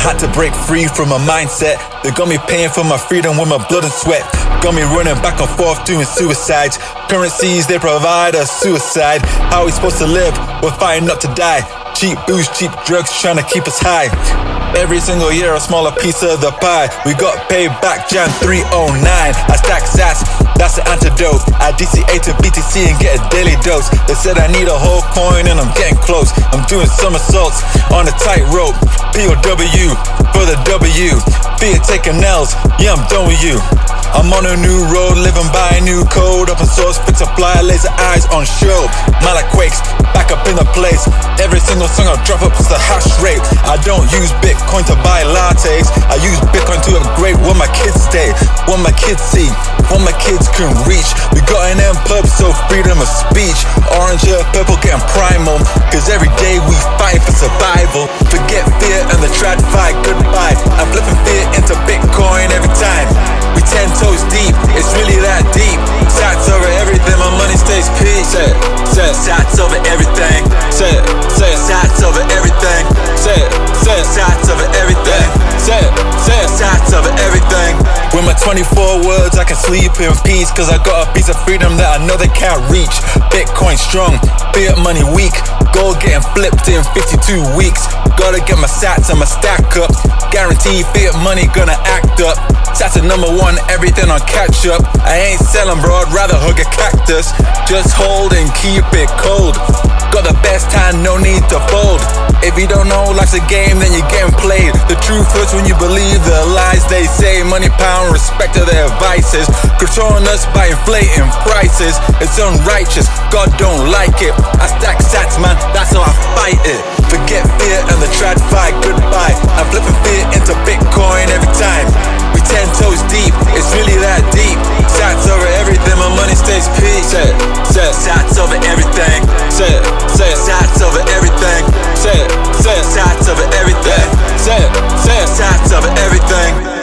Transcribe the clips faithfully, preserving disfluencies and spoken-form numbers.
had to break free from a mindset that got me paying for my freedom with my blood and sweat. Got me running back and forth doing suicides. Currencies, they provide us suicide. How are we supposed to live? We're fighting not to die. Cheap booze, cheap drugs trying to keep us high. Every single year a smaller piece of the pie. We got paid back Jan three oh nine. I stack sats, that's the antidote. I D C A to B T C and get a daily dose. They said I need a whole coin and I'm getting close. I'm doing somersaults on a tightrope. P O W for the W. Fear taking L's, yeah I'm done with you. I'm on a new road, living by a new code. Open source, fit to fly, laser eyes on show. Malak quakes, back up in the place. Every single song I drop up is the hash rate. I don't use Bitcoin to buy lattes. I use Bitcoin to upgrade where my kids stay, what my kids see, what my kids can reach. We got an M pub, so freedom of speech. Orange or purple getting primal, cause every day we fight for survival. Forget fear and the trad fight, goodbye. I'm flipping fear into Bitcoin every time. We ten toes deep, it's really that deep. Sats over everything, my money stays peak. Say it, say it, sats over everything. Say it, say it, sats over everything. Say it, say it, sats over everything. Say it, say it, sats over everything. With my twenty-four words, I can sleep in peace, cause I got a piece of freedom that I know they can't reach. Bitcoin strong, fiat money weak. Gold getting flipped in fifty-two weeks. Gotta get my sats and my stack up. Guarantee fiat money gonna act up. Sats are number one, everything on catch up. I ain't selling bro, I'd rather hug a cactus. Just hold and keep it cold. Got the best hand, no need to fold. If you don't know life's a game, then you're getting played. The truth hurts when you believe the lies they say. Money, power, and respect to their vices. Controlling us by inflating prices. It's unrighteous, God don't like it. I stack sats man, that's how I fight it. Forget fear and the trad fight, goodbye. I'm flipping fear into Bitcoin every time. We ten toes deep, it's really that deep. Sats over everything, my money stays peak. Say it, say it, sats over everything. Say it, say it, sats over everything. Say it, say it, sats over everything. Say it, say it, sats over everything.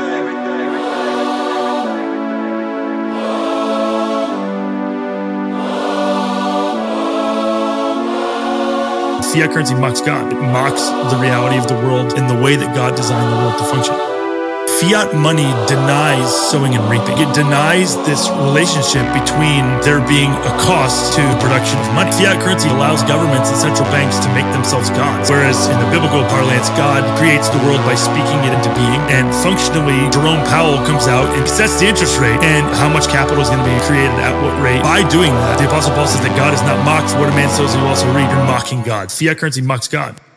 Fiat currency mocks God. It mocks the reality of the world and the way that God designed the world to function. Fiat money denies sowing and reaping. It denies this relationship between there being a cost to the production of money. Fiat currency allows governments and central banks to make themselves gods, whereas in the biblical parlance, God creates the world by speaking it into being. And functionally, Jerome Powell comes out and sets the interest rate and how much capital is going to be created at what rate. By doing that, the Apostle Paul says that God is not mocked. For what a man sows, he will also reap. You're mocking God. Fiat currency mocks God.